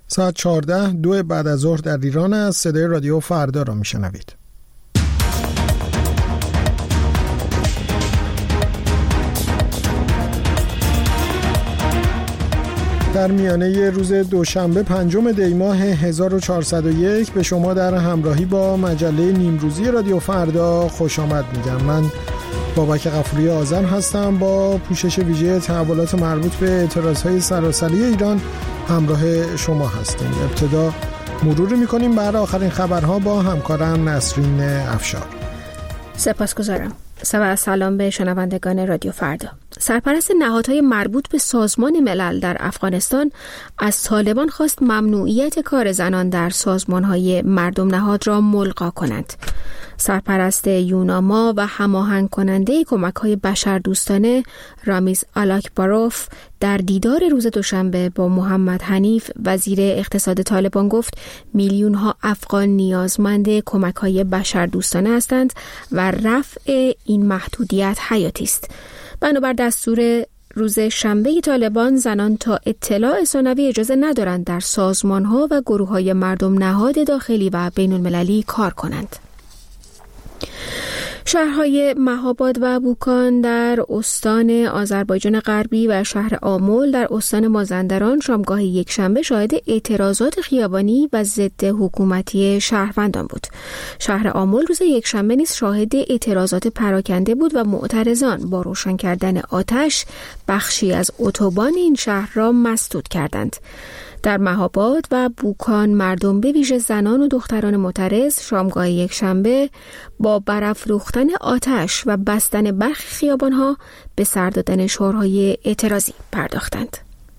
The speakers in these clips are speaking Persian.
ساعت 14 2 بعد از ظهر در ایران است. صدای رادیو فردا را میشنوید. در میانه روز دوشنبه 5 دی ماه 1401 به شما در همراهی با مجله نیمروزی رادیو فردا خوش آمد میگم. من بابک غفوری آذر هستم. با پوشش ویژه تحولات مربوط به اعتراضهای سراسری ایران همراه شما هستیم. ابتدا مروری میکنیم بر آخرین خبرها با همکارم نسرین افشار. سپاسگزارم. سلام به شنوندگان رادیو فردا. سرپرست نهادهای مربوط به سازمان ملل در افغانستان از طالبان خواست ممنوعیت کار زنان در سازمانهای مردم نهاد را ملغا کنند. سرپرست یوناما و هماهنگ کننده کمک‌های بشردوستانه رامیز آلاکباروف در دیدار روز دوشنبه با محمد حنیف وزیر اقتصاد طالبان گفت میلیون‌ها افغان نیازمند کمک‌های بشردوستانه هستند و رفع این محدودیت حیاتی است. بنابر دستور روز شنبه طالبان زنان تا اطلاع ثانوی اجازه ندارند در سازمان‌ها و گروه‌های مردم نهاد داخلی و بین‌المللی کار کنند. شهرهای مهاباد و بوکان در استان آذربایجان غربی و شهر آمول در استان مازندران شامگاه یکشنبه شاهد اعتراضات خیابانی و ضد حکومتی شهروندان بود. شهر آمول روز یکشنبه نیز شاهد اعتراضات پراکنده بود و معترضان با روشن کردن آتش بخشی از اتوبان این شهر را مسدود کردند. در مهاباد و بوکان مردم به ویژه زنان و دختران معترض شامگاه یکشنبه با برافروختن آتش و بستن برخی خیابان‌ها به سر دادن شعارهای اعتراضی پرداختند.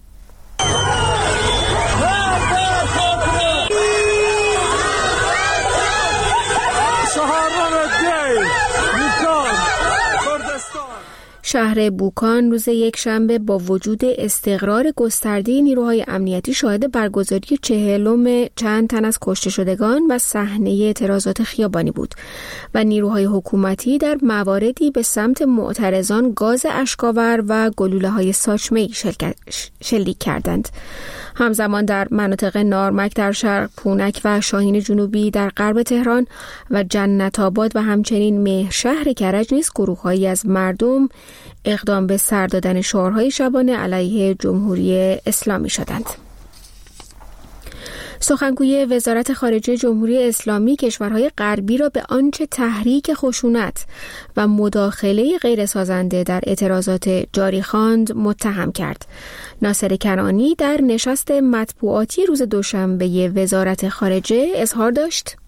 شهر بوکان روز یکشنبه با وجود استقرار گسترده نیروهای امنیتی شاهد برگزاری 40 چند تن از کشته شدگان و صحنه اعتراضات خیابانی بود و نیروهای حکومتی در مواردی به سمت معترضان گاز اشک‌آور و گلوله‌های ساچمه‌ای شلیک کردند. همزمان در مناطق نارمک در شرق، پونک و شاهین جنوبی در غرب تهران و جنت آباد و همچنین مهرشهر کرج نیز گروه‌هایی از مردم اقدام به سر دادن شعارهای شبانه علیه جمهوری اسلامی شدند. سخنگوی وزارت خارجه جمهوری اسلامی کشورهای غربی را به آنچه تحریک خشونت و مداخله غیرسازنده در اعتراضات جاری خواند متهم کرد. ناصر کنعانی در نشست مطبوعاتی روز دوشنبه وزارت خارجه اظهار داشت: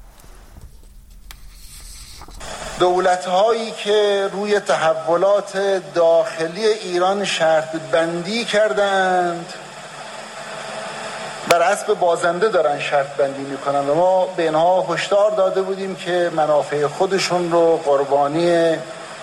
دولت‌هایی که روی تحولات داخلی ایران شرط بندی کردند بر اسب بازنده دارن شرط بندی میکنن و ما به اینها هشدار داده بودیم که منافع خودشون رو قربانی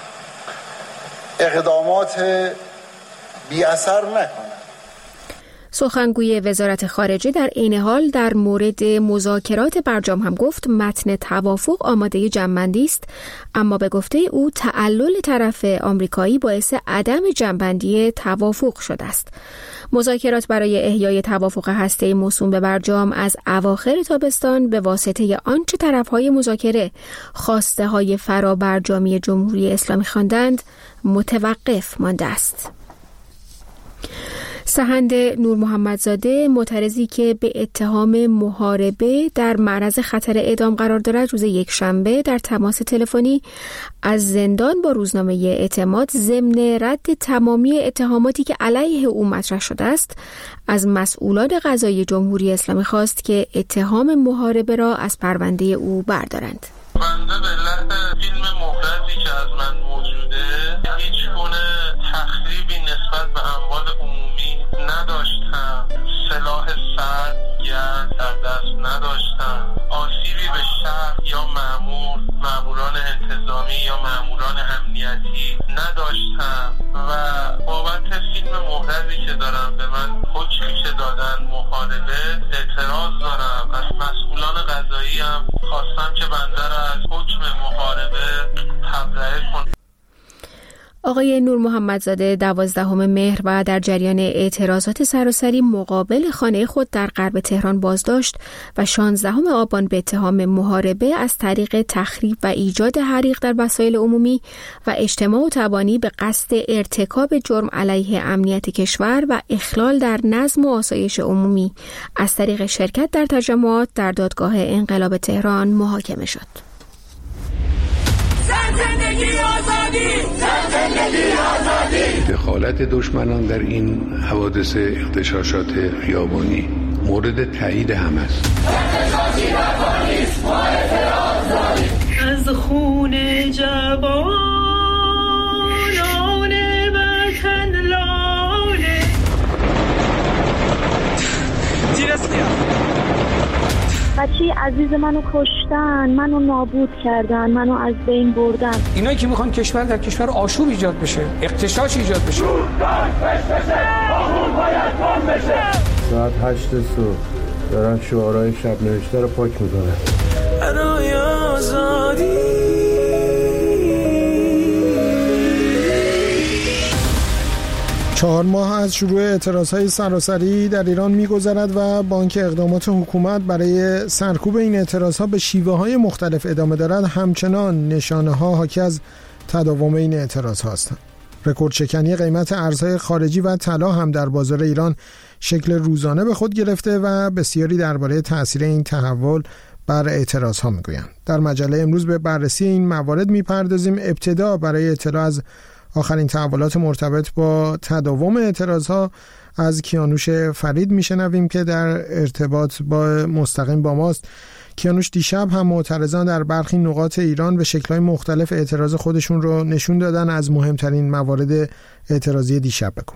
اقدامات بی اثر نکنن. سخنگوی وزارت خارجه در عین حال در مورد مذاکرات برجام هم گفت متن توافق آماده جمع‌بندی است، اما به گفته او تعلل طرف آمریکایی باعث عدم جمع‌بندی توافق شده است. مذاکرات برای احیای توافق هسته‌ای موسوم به برجام از اواخر تابستان به واسطه آنچه طرف‌های مذاکره خواسته‌های فرابرجامی جمهوری اسلامی خواندند متوقف مانده است. سحند نور محمدزاده معترضی که به اتهام محاربه در معرض خطر اعدام قرار دارد روز یکشنبه در تماس تلفنی از زندان با روزنامه اعتماد ضمن رد تمامی اتهاماتی که علیه او مطرح شده است از مسئولان قضایی جمهوری اسلامی خواست که اتهام محاربه را از پرونده او بردارند. بنده به علت فیلم مهرزی که از من موجوده هیچ گونه تخریبی نسبت به اموال عمومی نداشتم، سلاح سرد گرد در دست نداشتم، آسیبی به شهر یا ماموران انتظامی یا ماموران امنیتی نداشتم و بابت فیلم مهرزی که دارم به من حکمی که دادن محاربه اعتراض دارم. از مسئولان قضایی هم خواستم که بنده را از حکم محاربه تبرئه کنم. آقای نور محمدزاده 12 مهر و در جریان اعتراضات سراسری مقابل خانه خود در غرب تهران بازداشت و 16 آبان به اتهام محاربه از طریق تخریب و ایجاد حریق در وسایل عمومی و اجتماع و تبانی به قصد ارتکاب جرم علیه امنیت کشور و اخلال در نظم و آسایش عمومی از طریق شرکت در تجمعات در دادگاه انقلاب تهران محاکمه شد. دخالت دشمنان در این حوادث اغتشاشات خیابانی مورد تایید همه است. از خون جوانان وطن لاله بچه عزیز منو کشتن، منو نابود کردن، منو از بین بردن. اینایی که میخوان کشور در کشور آشوب ایجاد بشه، اغتشاش ایجاد بشه. ساعت 8 صبح دارن شعارهای شب نوشته رو پاک میکنن. برای آزادی 4 ماه از شروع اعتراضهای سراسری در ایران می‌گذرد و بانک اقدامات حکومت برای سرکوب این اعتراضها به شیوه‌های مختلف ادامه دارد. همچنان نشانه‌ها حاکی از تداوم این اعتراض هستند. رکورد شکنی قیمت ارزهای خارجی و طلا هم در بازار ایران شکل روزانه به خود گرفته و بسیاری درباره تأثیر این تحول بر اعتراضها میگویند. در مجله امروز به بررسی این موارد میپردازیم. ابتدا برای اطلاع از آخرین تحولات مرتبط با تداوم اعتراضها از کیانوش فرید میشنویم که در ارتباط با مستقیم با ماست. کیانوش، دیشب هم معترضان در برخی نقاط ایران به شکل‌های مختلف اعتراض خودشون رو نشون دادن. از مهمترین موارد اعتراضی دیشب بگو.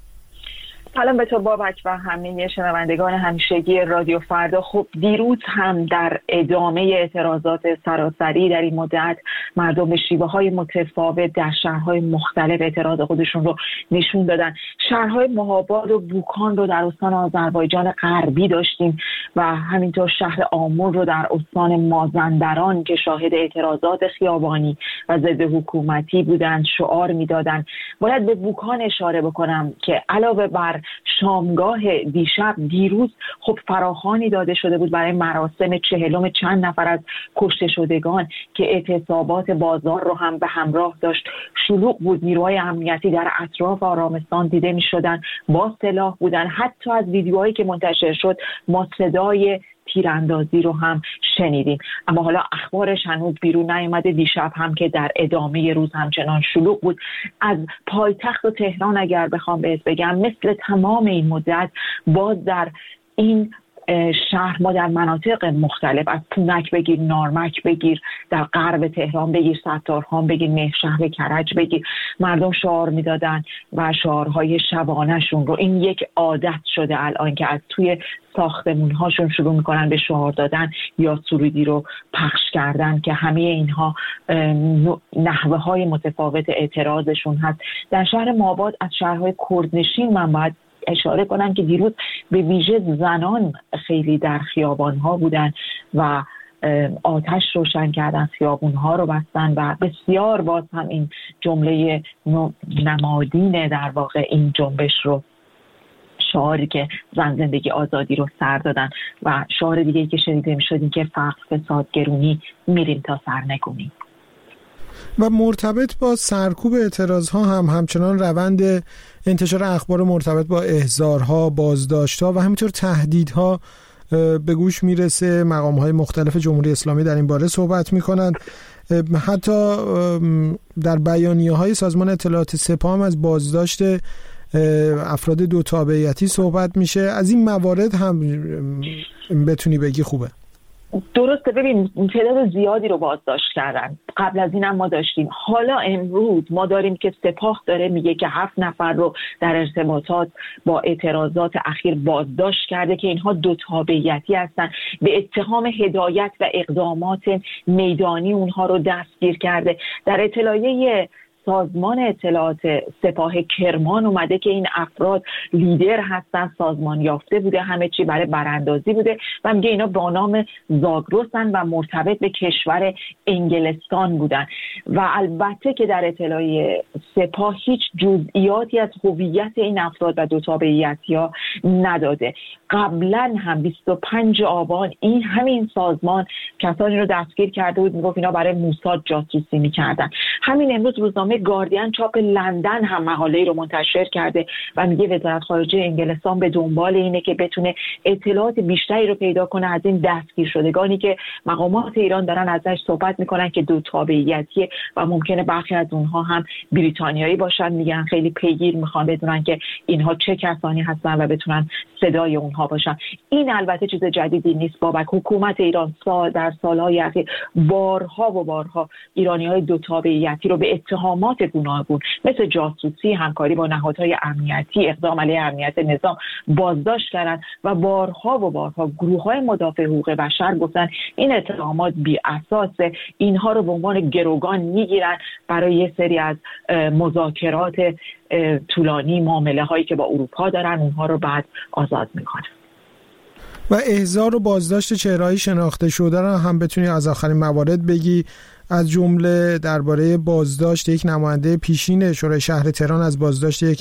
سلام به تو بابک و همه شنوندگان همیشگی رادیو فردا. خب دیروز هم در ادامه اعتراضات سراسری در این مدت مردم به شیوه‌های متفاوت در شهرهای مختلف اعتراض خودشون رو نشون دادن. شهرهای مهاباد و بوکان رو در استان آذربایجان غربی داشتیم و همینطور شهر آمور رو در استان مازندران که شاهد اعتراضات خیابانی و ضد حکومتی بودند شعار می‌دادند. باید به بوکان اشاره بکنم که علاوه بر شامگاه دیروز خب فراخوانی داده شده بود برای مراسم 40 چند نفر از کشته شدگان که اعتصابات بازار رو هم به همراه داشت. شلوغ بود، نیروهای امنیتی در اطراف آرامستان دیده می شدن، با سلاح بودن. حتی از ویدیوهایی که منتشر شد ما صدای تیراندازی رو هم شنیدیم. اما حالا اخبارش هنوز بیرون نیامده. دیشب هم که در ادامه روز همچنان شلوغ بود. از پایتخت و تهران اگر بخوام بهت بگم، مثل تمام این مدت باز در این شهر ما در مناطق مختلف، از پونک بگیر، نارمک بگیر، در غرب تهران بگیر، ستارخان بگیر، مهرشهر کرج بگیر، مردم شعار میدادن و شعارهای شبانه‌شون رو، این یک عادت شده الان که از توی ساختمون‌هاشون شروع میکنن به شعار دادن یا سرودی رو پخش کردن که همه اینها نحوه‌های متفاوت اعتراضشون هست. در شهر مهاباد از شهرهای کردنشین من باید اشاره کنم که دیروز به ویژه زنان خیلی در خیابان‌ها بودن و آتش روشن کردن، خیابون‌ها رو بستن و بسیار باز هم این جمله نمادین در واقع این جنبش رو، شعاری که زن زندگی آزادی رو سر دادن و شعار دیگه‌ای که شنیده می‌شد این که فقر فساد گرونی میریم تا سرنگونی. و مرتبط با سرکوب اعتراضها هم همچنان روند انتشار اخبار مرتبط با احضارها، بازداشتها و همینطور تهدیدها به گوش میرسه. مقام‌های مختلف جمهوری اسلامی در این باره صحبت میکنند. حتی در بیانیه‌های سازمان اطلاعات سپاه هم از بازداشت افراد دو تابعیتی صحبت میشه. از این موارد هم بتونی بگی خوبه؟ درسته. ببین تعداد زیادی رو بازداشت کردن. قبل از این هم ما داشتیم. حالا امروز ما داریم که سپاه داره میگه که 7 نفر رو در ارتباطات با اعتراضات اخیر بازداشت کرده که اینها دو تابعیتی هستن. به اتهام هدایت و اقدامات میدانی اونها رو دستگیر کرده. در اطلاعیه سازمان اطلاعات سپاه کرمان اومده که این افراد لیدر هستن، سازمان یافته بوده، همه چی برای براندازی بوده و میگه اینا با نام زاگرسن و مرتبط به کشور انگلستان بودن. و البته که در اطلاعیه سپاه هیچ جزئیاتی از هویت این افراد و دو تابعیتی‌ها نداده. قبلا هم 25 آبان این همین سازمان کسانی رو دستگیر کرده بود، میگفت اینا برای موساد جاسوسی میکردن. همین امروز روزنامه گاردین چاپ لندن هم مقاله‌ای رو منتشر کرده و میگه وزارت خارجه انگلستان به دنبال اینه که بتونه اطلاعات بیشتری رو پیدا کنه از این دستگیر شدگانی که مقامات ایران دارن ازش صحبت میکنن که دو تابعیتیه و ممکنه برخی از اونها هم بریتانیایی باشن. میگن خیلی پیگیر میخوان بدونن که اینها چه کسانی هستن و بتونن صدای اونها باشن. این البته چیز جدیدی نیست بابک. حکومت ایران در سالهای اخیر بارها و بارها ایرانی‌های دو تابعیتی رو به اتهامات گوناگون مثل جاسوسی، همکاری با نهادهای امنیتی، اقدام علیه امنیت نظام بازداشت کردن و بارها و بارها گروه‌های مدافع حقوق بشر گفتن این اتهامات بی اساسه، اینها رو به عنوان گروگان میگیرن برای یه سری از مذاکرات طولانی، معامله هایی که با اروپا دارن، اونها رو بعد آزاد میکنن. و احضار و بازداشت چهره‌های شناخته شده رو هم بتونی از آخرین موارد بگی، از جمله درباره بازداشت یک نماینده پیشین شورای شهر تهران از بازداشت یک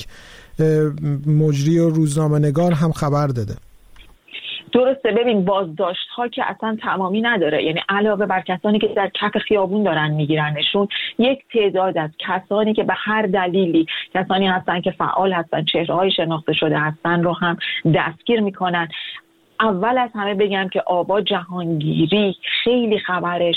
مجری و روزنامه‌نگار هم خبر داده. درسته. ببین بازداشت ها که اصلا تمامی نداره، یعنی علاوه بر کسانی که در کف خیابون دارن میگیرنشون، یک تعداد از کسانی که به هر دلیلی کسانی هستن که فعال هستن، چهره‌های شناخته شده هستن رو هم دستگیر میکنن. اول از همه بگم که آبا جهانگیری خیلی خبرش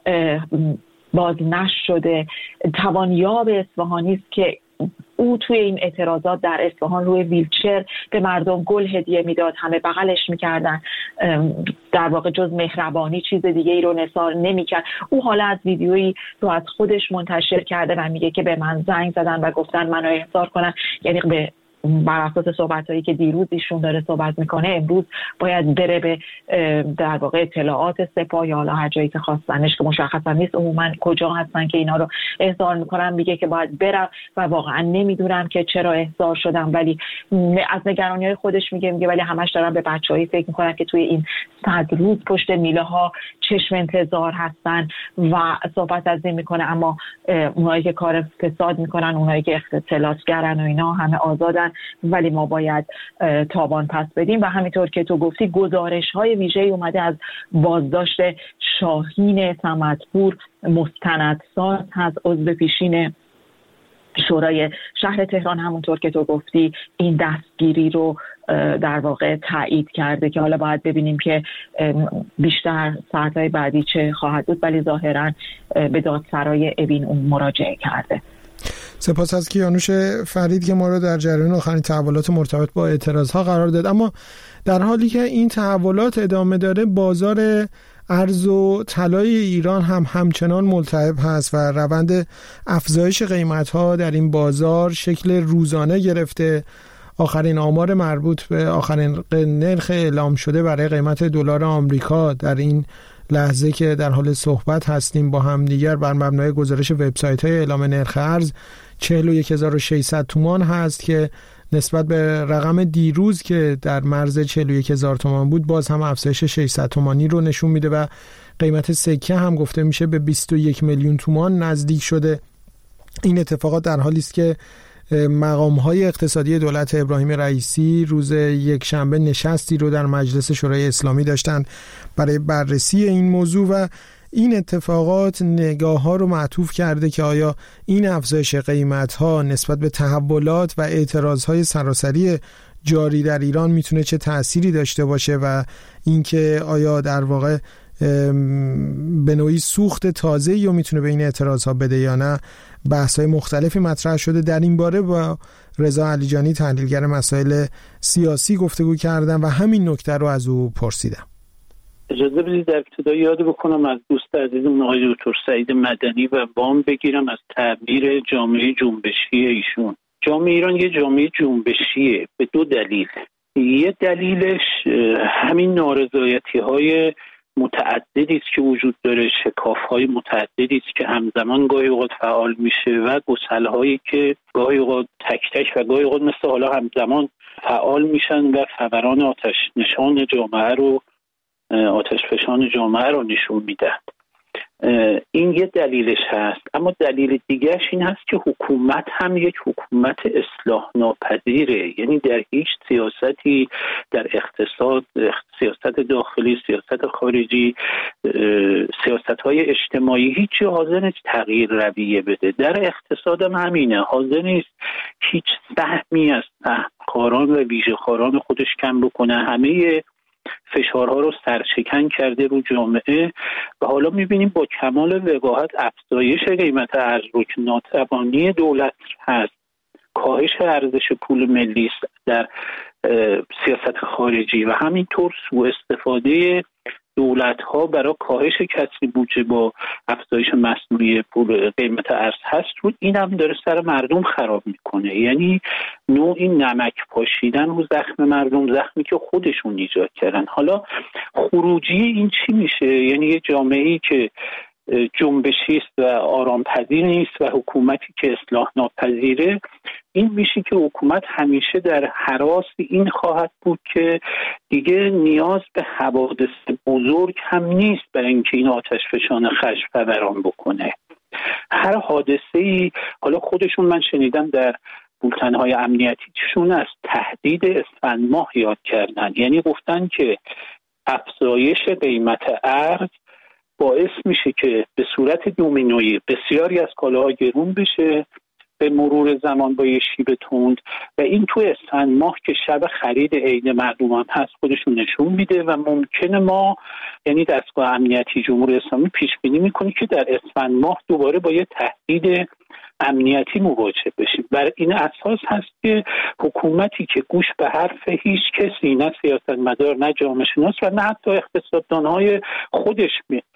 باز نشده، توانیاب اصفهانی است که او توی این اعتراضات در اصفهان روی ویلچر به مردم گل هدیه میداد، همه بغلش میکردن، در واقع جز مهربانی چیز دیگه ای رو نثار نمیکرد. او حالا از ویدیویی رو از خودش منتشر کرده و میگه که به من زنگ زدن و گفتن منو احضار کنن، یعنی به بر اساس صحبتایی که دیروز ایشون داره صحبت میکنه امروز باید بره به در واقع اطلاعات سپاه یا حالا هر جایی که خواستنش که مشخصا نیست عموما کجا هستن که اینا رو احضار میکنن. میگه که باید برم و واقعا نمیدونم که چرا احضار شدم، ولی از نگرانی‌های خودش میگه ولی همش دارن به بچه‌ای فکر میکنن که توی این 100 روز پشت میله ها چشم انتظار هستن و صحبت از این میکنه. اما اونایی که کار فساد میکنن، اونایی که اختلاسگرن و اینا همه آزادن، ولی ما باید تاوان پس بدیم. و همینطور که تو گفتی گزارش‌های ویژه‌ای اومده از بازداشت شاهین صمدپور، مستندساز هست، عضو پیشین شورای شهر تهران. همونطور که تو گفتی این دستگیری رو در واقع تایید کرده که حالا باید ببینیم که بیشتر ساعت‌های بعدی چه خواهد بود، ولی ظاهراً به دادسرای اوین اون مراجعه کرده. سپاس از کیانوش فرید که ما رو در جریان آخرین تحولات مرتبط با اعتراضها قرار داد. اما در حالی که این تحولات ادامه داره، بازار ارز و طلای ایران هم همچنان ملتهب هست و روند افزایش قیمت‌ها در این بازار شکل روزانه گرفته. آخرین آمار مربوط به آخرین نرخ اعلام شده برای قیمت دلار آمریکا در این لحظه که در حال صحبت هستیم با هم دیگر بر مبنای گزارش وبسایت‌های اعلام نرخ ارز 41600 تومان هست که نسبت به رقم دیروز که در مرز 41000 تومان بود باز هم افزایش 600 تومانی رو نشون میده و قیمت سکه هم گفته میشه به 21 میلیون تومان نزدیک شده. این اتفاقات در حالی است که مقام‌های اقتصادی دولت ابراهیم رئیسی روز یکشنبه نشستی رو در مجلس شورای اسلامی داشتند برای بررسی این موضوع و این اتفاقات نگاه‌ها رو معطوف کرده که آیا این افزایش قیمت‌ها نسبت به تحولات و اعتراض‌های سراسری جاری در ایران میتونه چه تأثیری داشته باشه و اینکه آیا در واقع به نوعی سوخت تازه‌ای رو میتونه به این اعتراض‌ها بده یا نه. بحث‌های مختلفی مطرح شده در این باره. با رضا علیجانی تحلیلگر مسائل سیاسی گفتگو کردم و همین نکته رو از او پرسیدم. اجازه بدید در ابتدا یاد بکنم از دوست عزیزم آقای دکتر سعید مدنی و وام بگیرم از تعبیر جامعه جنبشی ایشون. جامعه ایران یه جامعه جنبشیه به دو دلیل. یه دلیلش همین نارضایتی‌های متعددی است که وجود داره، شکاف‌های متعددی است که همزمان گاهی اوقات فعال میشه و گسل‌هایی که گاهی اوقات تک تک و گاهی اوقات مثل حالا همزمان فعال میشن و فوران آتش نشان جامعه رو، آتش فشان جامعه رو نشون میدن. این یه دلیلش هست. اما دلیل دیگهش این هست که حکومت هم یک حکومت اصلاح ناپذیره. یعنی در هیچ سیاستی، در اقتصاد، سیاست داخلی، سیاست خارجی، سیاست‌های اجتماعی، هیچ حاضر نیست تغییر رویه بده. در اقتصاد هم همینه، حاضر نیست هیچ سهمی از سهمخواران و ویژه‌خواران خودش کم بکنه. همه فشارها رو سرشکن کرده رو جامعه و حالا میبینیم با کمال وقاحت افزایش قیمت ارز رو که ناتوانی دولت هست، کاهش ارزش پول ملی در سیاست خارجی و همینطور سوء استفاده دولت‌ها برای کاهش کسری بودجه با افزایش مصنوعی پول قیمت ارز هست رو، این هم داره سر مردم خراب میکنه. یعنی نوعی نمک پاشیدن رو زخم مردم، زخمی که خودشون ایجاد کردن. حالا خروجی این چی میشه؟ یعنی یه جامعه‌ای که جنبشی است و آرام‌پذیر نیست و حکومتی که اصلاح ناپذیره، این میشه که حکومت همیشه در هراس این خواهد بود که دیگه نیاز به حوادث بزرگ هم نیست برای اینکه این آتش فشان خشم فوران بکنه. هر حادثه‌ای، حالا خودشون من شنیدم در بولتن‌های امنیتیشون از تهدید اسفند ماه یاد کردن. یعنی گفتن که افزایش قیمت ارز باعث میشه که به صورت دومینویی بسیاری از کالاها گرون بشه به مرور زمان با یه شیب تند و این تو اسفند ماه که شب خرید عید مردم هم هست خودشون نشون میده و ممکنه ما، یعنی دستگاه امنیتی جمهوری اسلامی پیش بینی میکنه که در اسفند ماه دوباره با یه تهدید امنیتی مواجه بشیم. بر این اساس هست که حکومتی که گوش به حرف هیچ کسی، نه سیاستمدار، نه جامعه شناس و نه حتی اقتصاددان‌های خودش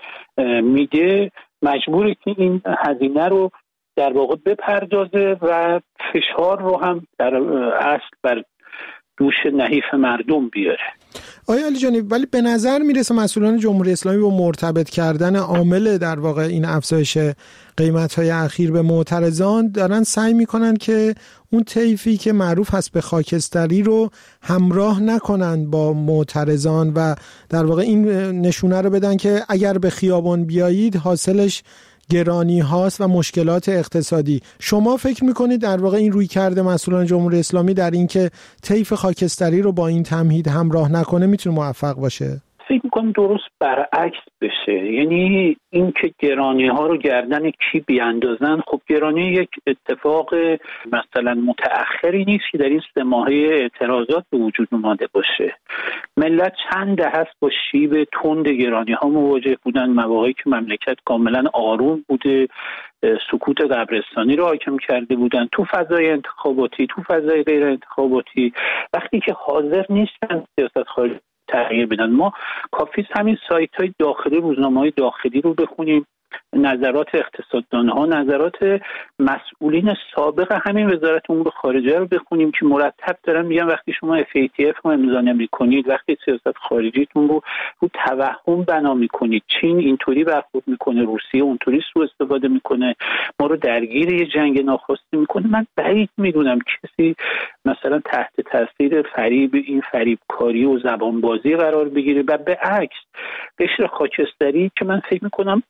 میده، مجبوره که این هزینه رو در واقع بپردازه و فشار رو هم در اصل بر دوش نحیف مردم بیاره. آیا علی جانی، ولی به نظر میرسه مسئولان جمهوری اسلامی با مرتبط کردن عامل در واقع این افزایش قیمت‌های اخیر به معترضان دارن سعی میکنن که اون طیفی که معروف هست به خاکستری رو همراه نکنن با معترضان و در واقع این نشونه رو بدن که اگر به خیابان بیایید حاصلش گرانی هاست و مشکلات اقتصادی. شما فکر میکنید در واقع این روی کرده مسئولان جمهوری اسلامی در این که طیف خاکستری رو با این تمهید همراه نکنه میتونه موفق باشه؟ فکر میکنم درست برعکس بشه. یعنی این که گرانی ها رو گردن کی بیاندازن، خب گرانی یک اتفاق مثلا متأخری نیست که در این 3 ماهه اعتراضات به وجود اومده باشه. ملت چند دهه است با شیب تند گرانی ها مواجه بودن، مواقعی که مملکت کاملا آروم بوده، سکوت قبرستانی رو حاکم کرده بودن تو فضای انتخاباتی، تو فضای غیر انتخاباتی. وقتی که حاضر نیستن سیاست خارجی تغییر بدن، ما کافیست همین سایت‌های داخلی، روزنامه‌های داخلی رو بخونیم، نظرات اقتصاددان‌ها، نظرات مسئولین سابق همین وزارت امور خارجه رو بخونیم که مرتب دارن میگن وقتی شما FATF رو امضا نمی‌کنید، وقتی سیاست خارجیتون رو توهم بنا می‌کنید، چین اینطوری برخورد می‌کنه، روسیه اونطوری سوء استفاده می‌کنه، ما رو درگیر یه جنگ ناخواسته می‌کنه، من بعید می‌دونم کسی مثلا تحت تاثیر فریب، این فریبکاری و زبانبازی قرار بگیره. و به عکس قشر خاکستری که من فکر می‌کنم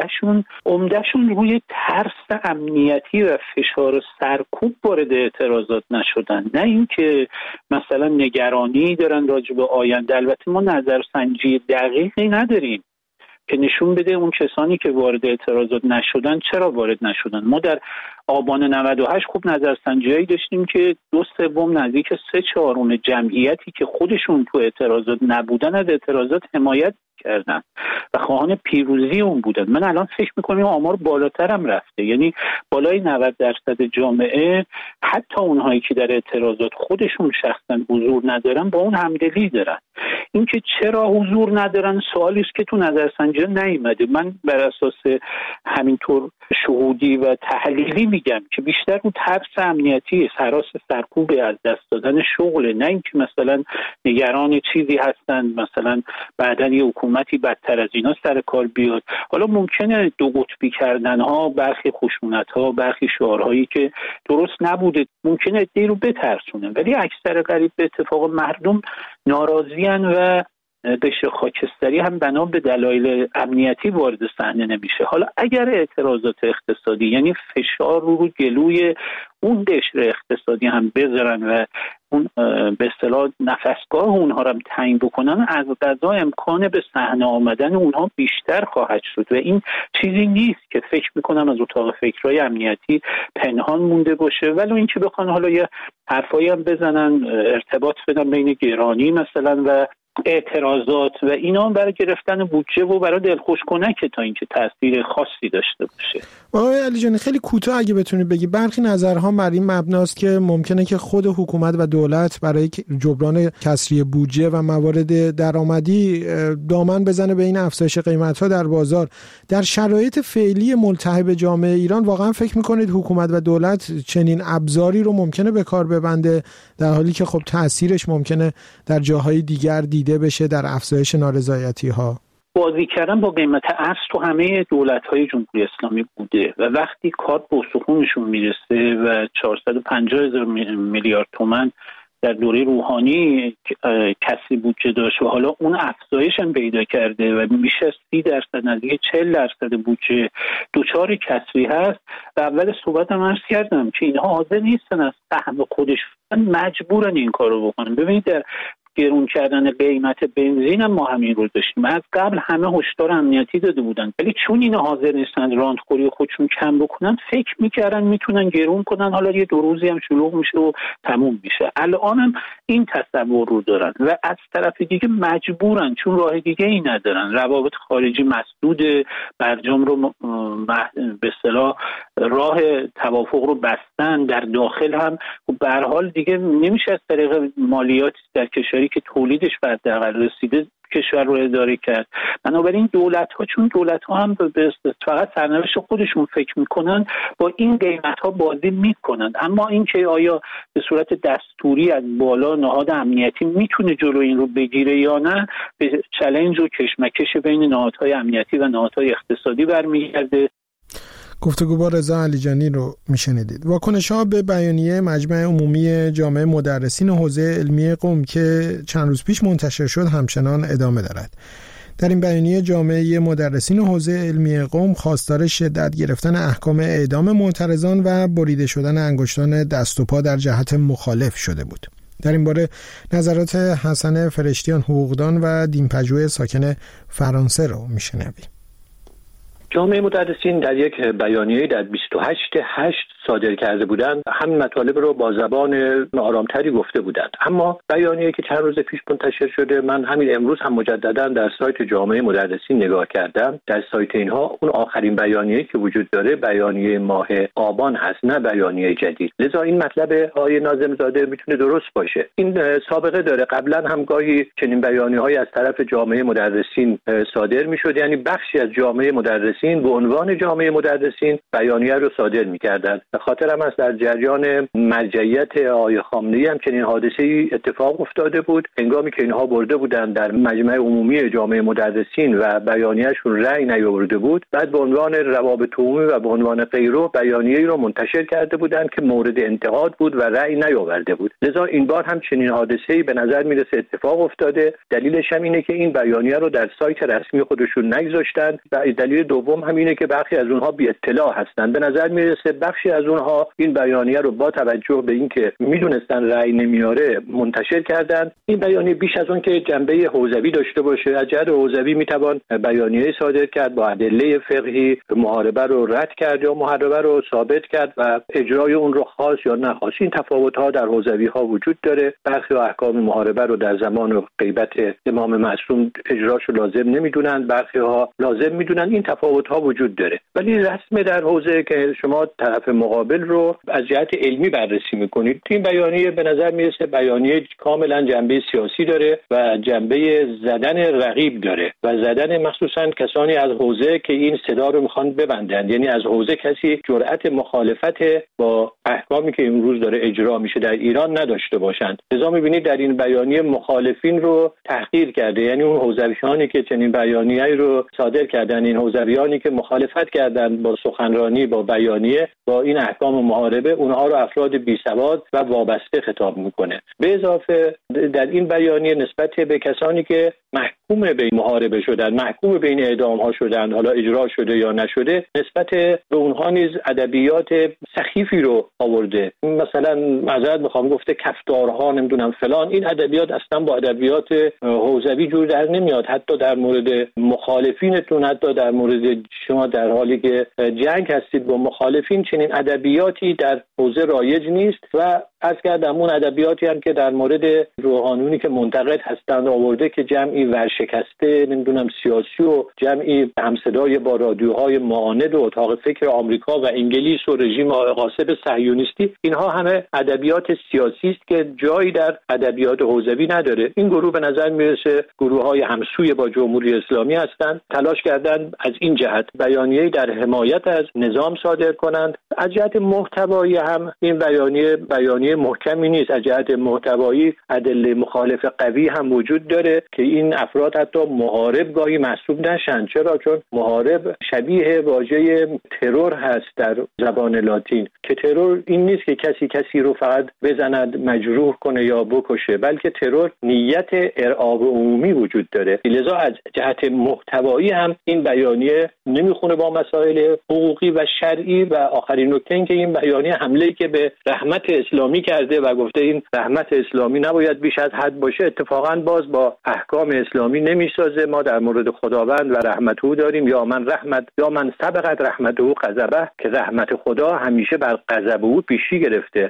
عمدهشون روی ترس امنیتی و فشار سرکوب وارد اعتراضات نشدن، نه اینکه مثلا نگرانی دارن راجع به آینده. البته ما نظرسنجی دقیقی نداریم که نشون بده اون کسانی که وارد اعتراضات نشدن چرا وارد نشدن. ما در آبان 98 خوب نظرسنجی‌هایی داشتیم که 2/3 نزدیک 3/4 جمعیتی که خودشون تو اعتراضات نبودن از اعتراضات حمایت کردن و خواهان پیروزی اون بودن. من الان فکر می‌کنم آمار بالاتر هم رفته، یعنی بالای 90% جامعه، حتی اونهایی که در اعتراضات خودشون شخصا حضور ندارن، با اون همدلی دارن. اینکه چرا حضور ندارن سوالی است که تو نظرسنجی نیامده. من بر اساس همینطور شهودی و تحلیلی میگم که بیشتر اون ترس امنیتی، هراس سرکوب از دست دادن شغل، نه اینکه مثلا نگران چیزی هستن مثلا بعداً یه حکومتی بدتر از اینا سر کار بیاد. حالا ممکنه دو قطبی کردن ها، برخی خشونت ها، برخی شعارهایی که درست نبوده ممکنه عده‌ای رو بترسونه، ولی اکثر قریب به اتفاق مردم ناراضیان و قشر خاکستری هم بنا به دلایل امنیتی وارد صحنه نمیشه. حالا اگر اعتراضات اقتصادی یعنی فشار رو گلوی اون قشر اقتصادی هم بذارن و اون به اصطلاح نفسگاه اونها رو هم تعیین بکنن، از قضا امکان به صحنه آمدن اونها بیشتر خواهد شد و این چیزی نیست که فکر میکنم از اتاق فکرهای امنیتی پنهان مونده باشه. ولی اینکه بخوان حالا یه حرفایی هم بزنن، ارتباط بدن بین گرانی مثلا و اعتراضات و اینا برای گرفتن بودجه و برای دلخوش کنکه تا اینکه تاثیر خاصی داشته باشه. آقای علی جان خیلی کوتاه اگه بتونید بگی، برخی نظرها بر این مبناست که ممکنه که خود حکومت و دولت برای جبران کسری بودجه و موارد درآمدی دامن بزنه به این افزایش قیمت‌ها در بازار. در شرایط فعلی ملتهب جامعه ایران واقعا فکر می‌کنید حکومت و دولت چنین ابزاری رو ممکنه به کار ببنده، در حالی که خب تأثیرش ممکنه در جاهای دیگر دیده بشه در افزایش نارضایتی‌ها؟ بازی کردن با قیمت ارز تو همه دولت‌های جمهوری اسلامی بوده و وقتی کار به استخونشون میرسه و 450,000 میلیارد تومان در دوره روحانی کسری بودجه داشت و حالا اون افزایش هم پیدا کرده و بیش از 30% نزدیک 40% بودجه دچار کسری هست. و اول صحبت هم عرض کردم که اینها حاضر نیستن از سهم خودشون، مجبورن این کارو بکنن. ببینید در گرون کردن قیمت بنزین هم ما همین رو داشتیم. از قبل همه هشدار امنیتی داده بودن، ولی چون اینا حاضر نیستن راندخوری خودشون کم بکنن فکر میکردن میتونن گرون کنن، حالا یه 2 روزی هم شلوغ میشه و تموم میشه. الان هم این تصور رو دارن و از طرف دیگه مجبورن، چون راه دیگه ای ندارن. روابط خارجی مسدود، برجام رو به اصطلاح راه توافق رو بستن، در داخل هم به هر حال دیگه نمیشه از طریق مالیات در کشوری که تولیدش به حداقل رسیده کشور رو اداره کرد. بنابراین دولت‌ها، چون دولت‌ها هم فقط سرنوشت خودشون فکر میکنن، با این قیمت‌ها بازی میکنن. اما اینکه آیا به صورت دستوری از بالا نهاد امنیتی میتونه جلو این رو بگیره یا نه، به چالش و کشمکش بین نهادهای امنیتی و نهادهای اقتصادی برمیگرده. گفتگو با رضا علیجانی رو میشنیدید. واکنش‌ها به بیانیه مجمع عمومی جامعه مدرسین حوزه علمی قم که چند روز پیش منتشر شد همچنان ادامه دارد. در این بیانیه جامعه مدرسین حوزه علمی قم خواستار شدت گرفتن احکام اعدام معترضان و بریده شدن انگشتان دست و پا در جهت مخالف شده بود. در این باره نظرات حسن فرشتیان حقوقدان و دینپژوه ساکن فرانسه رو میشنویم. جامعه مدرسین در یک بیانیه در 28/8 صادر کرده بودند، همین مطالب رو با زبان آرامتری گفته بودند. اما بیانیه که چند روز پیش منتشر شده، من همین امروز هم مجددا در سایت جامعه مدرسین نگاه کردم. در سایت اینها اون آخرین بیانیه که وجود داره بیانیه ماه آبان هست، نه بیانیه جدید. لذا این مطلب آقای ناظم زاده میتونه درست باشه. این سابقه داره، قبلا هم گاهی چنین بیانیه‌هایی از طرف جامعه مدرسین صادر میشد، یعنی بخشی از جامعه مدرسین به عنوان جامعه مدرسین بیانیه رو صادر می‌کردند. خاطرم است در جریان مرجعیت آقای خامنه‌ای هم چنین حادثه‌ای اتفاق افتاده بود. هنگامی که اینها برده بودند در مجمع عمومی جامعه مدرسین و بیانیه‌شون رأی نیاورده بود، بعد به عنوان روابط عمومی و به عنوان غیره بیانیه‌ای رو منتشر کرده بودند که مورد انتقاد بود و رأی نیاورده بود. لذا این بار هم چنین حادثه‌ای به نظر میرسه اتفاق افتاده. دلیلش هم اینه که این بیانیه رو در سایت رسمی خودشون نگذاشتن و دلیل دوم همینه که برخی از اونها بی اطلاع هستند. به نظر میرسه بخشی از اونها این بیانیه رو با توجه به اینکه میدونستن رأی نمیاره منتشر کردند. این بیانیه بیش از اون که جنبه حوزوی داشته باشه، از جهت حوزوی میتوان بیانیه صادر کرد با ادله فقهی، محاربه رو رد کرد یا محاربه رو ثابت کرد و اجرای اون رو خاص یا نخواست. این تفاوت‌ها در حوزوی ها وجود داره. برخی احکام محاربه رو در زمان غیبت امام معصوم اجراش رو لازم نمیدونن، برخی ها لازم میدونن. این تفاوت‌ها وجود داره. ولی رسم در حوزه که شما طرف مقابل مقابل رو از جهت علمی بررسی میکنید. این بیانیه به نظر میرسه بیانیه کاملا جنبه سیاسی داره و جنبه زدن رقیب داره و زدن مخصوصا کسانی از حوزه که این صدا رو میخوان ببندن، یعنی از حوزه کسی جرأت مخالفت با احکامی که امروز داره اجرا میشه در ایران نداشته باشند. لذا میبینید در این بیانیه مخالفین رو تحقیر کرده، یعنی اون حوزویانی که چنین بیانیه‌ای رو صادر کردن، این حوزویانی که مخالفت کردن با سخنرانی با بیانیه با این احکام محاربه، اونها رو افراد بیسواد و وابسته خطاب میکنه. به اضافه در این بیانیه نسبت به کسانی که محکوم به محاربه شدن، محکوم به این اعدام ها شدن، حالا اجرا شده یا نشده، نسبت به اونها نیز ادبیات سخیفی رو آورده. مثلا معذرت میخوام گفته کفتارها نمیدونم فلان، این ادبیات اصلا با ادبیات حوزوی جور در نمیاد. حتی در مورد مخالفینتون، حتی در مورد شما در حالی که جنگ هستید با مخالفین، چنین ادبیاتی در حوزه رایج نیست. و از کردم اون ادبیاتی هم که در مورد روحانیونی که منتقد هستند آورده که جمعی ورشکسته نمیدونم سیاسی و جمعی همصدای با رادیوهای معاند و اتاق فکر آمریکا و انگلیس و رژیم غاصب صهیونیستی، اینها همه ادبیات سیاسی است که جایی در ادبیات حوزوی نداره. این گروه به نظر میرسه گروه‌های همسوی با جمهوری اسلامی هستند، تلاش کردن از این جهت بیانیه‌ای در حمایت از نظام صادر کنند. از جهت محتوایی هم این بیانیه محکمی نیست. از جهت محتوایی ادله مخالف قوی هم وجود داره که این افراد حتی محارب گاهی محسوب نشن. چرا؟ چون محارب شبیه واژه ترور هست در زبان لاتین، که ترور این نیست که کسی رو فقط بزند مجروح کنه یا بکشه، بلکه ترور نیت ارعاب عمومی وجود داره. لذا از جهت محتوایی هم این بیانیه نمیخونه با مسائل حقوقی و شرعی. و آخرین نکته این که این بیانیه حمله‌ای که به رحمت اسلامی کرده و گفته این رحمت اسلامی نباید بیش از حد باشه، اتفاقا باز با احکام اسلامی نمیسازه. ما در مورد خداوند و رحمت او داریم یا من سبقت رحمت او غضبه، که رحمت خدا همیشه بر غضب او پیشی گرفته.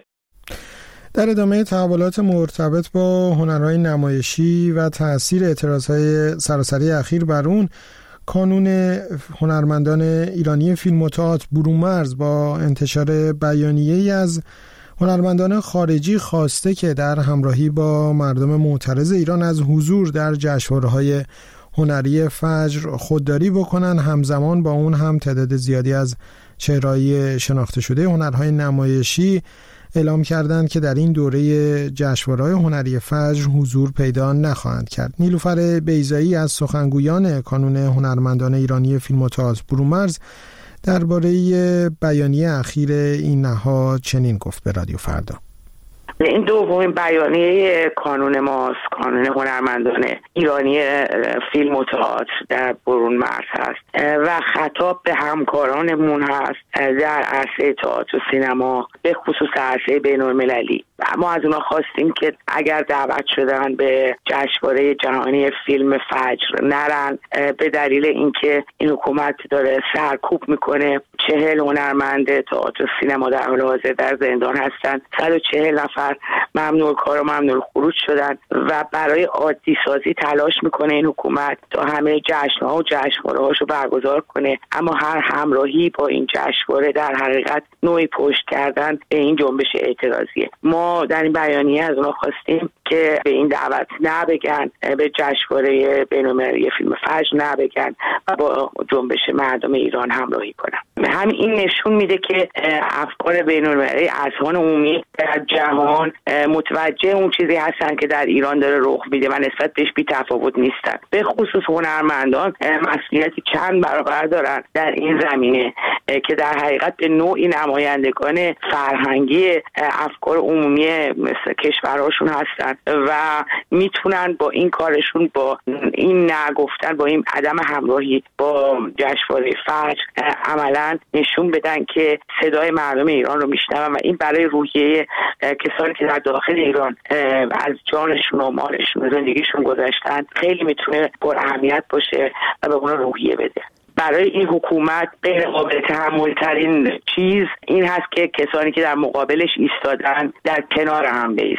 در ادامه تحولات مرتبط با هنرهای نمایشی و تأثیر اعتراضهای سراسری اخیر بر اون، کانون هنرمندان ایرانی فیلم و تئاتر برومرز با انتشار بیانیه‌ای از هنرمندان خارجی خواسته که در همراهی با مردم معترض ایران از حضور در جشنواره‌های هنری فجر خودداری بکنن. همزمان با اون هم تعداد زیادی از چهره‌های شناخته شده هنرهای نمایشی اعلام کردند که در این دوره جشنواره‌های هنری فجر حضور پیدا نخواهند کرد. نیلوفر بیضایی از سخنگویان کانون هنرمندان ایرانی فیلم و تئاتر برومرز درباره بیانیه اخیر این نهاد چنین گفت به رادیو فردا. این دومین بیانیه کانون ماست، کانون هنرمندان ایرانی فیلم و تئاتر در برون مرز هست و خطاب به همکارانمون هست در عرصه تئاتر و سینما، به خصوص عرصه بین‌المللی. ما از اونا خواستیم که اگر دعوت شدن به جشنواره جهانی فیلم فجر نرن، به دلیل اینکه این حکومت داره سرکوب میکنه. 40 هنرمند تئاتر و سینما در حال حاضر در زندان هستن، 140 نفر ممنوع کار و ممنوع خروج شدن و برای عادی سازی تلاش میکنه این حکومت تا همه جشن‌ها و جشنواره‌هاشو برگزار کنه. اما هر همراهی با این جشنواره در حقیقت نوعی پشت کردن به این جنبش اعتراضیه. ما در این بیانیه از اونها خواستیم که به این دعوت نبگن، به جشنواره بین‌المللی فیلم فجر نبگن و با جنبش مردم ایران همراهی کنن. همین این نشون میده که افکار بین‌المللی، اذهان عمومی در جهان متوجه اون چیزی هستن که در ایران داره رخ میده و نسبت بهش بی تفاوت نیستن. به خصوص هنرمندان مسئولیتی چند برابر دارن در این زمینه که در حقیقت به نوعی نمایندگان فرهنگی افکار عمومی مثل کشورهاشون هستن و میتونن با این کارشون، با این نگفتن، با این عدم همراهی با جشنواره فجر عملاً نشون بدن که صدای مردم ایران رو میشنون و این برای روحیه کسانی که در داخل ایران از جانشون و مالشون و زندگیشون گذاشتن خیلی میتونه پر اهمیت باشه و به اونها روحیه بده. برای این حکومت غیر قابل تحمل ترین چیز این هست که کسانی که در مقابلش ایستادن در کنار هم بایستن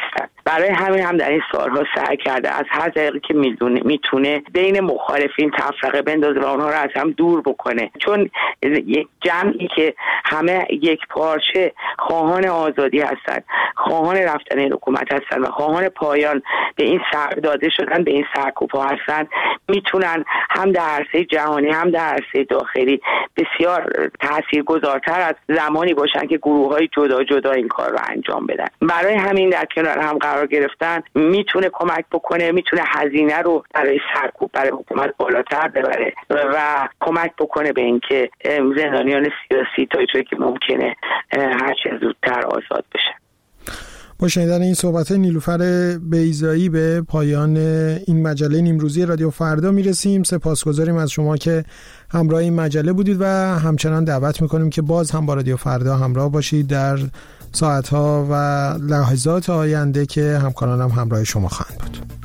برای همین هم در این سالها سعی کرده از هر طریقی که میتونه بین مخالفین تفرقه بندازه و اونها رو از هم دور بکنه، چون یک جمعی که همه یک پارچه خواهان آزادی هستند، خواهان رفتن این حکومت هستند و خواهان پایان به این داده شدن به این سرکوب‌ها هستند، میتونن هم در عرصه جهانی هم در عرصه داخلی بسیار تاثیرگذارتر از زمانی باشن که گروه‌های جدا جدا این کار رو انجام بدن. برای همین در کنار هم قرار گرفتن میتونه کمک بکنه، میتونه هزینه رو برای سرکوب برای حکومت بالاتر ببره و کمک بکنه به اینکه زندانیان سیاسی تا جایی که ممکنه هر چه زودتر آزاد بشن. با شنیدن این صحبت نیلوفر بیضایی به پایان این مجله نیمروزی رادیو فردا میرسیم. سپاسگزاریم از شما که همراه این مجله بودید و همچنان دعوت میکنیم که باز هم با رادیو فردا همراه باشید در ساعتها و لحظات آینده که همکارانم همراه شما خواهند بود.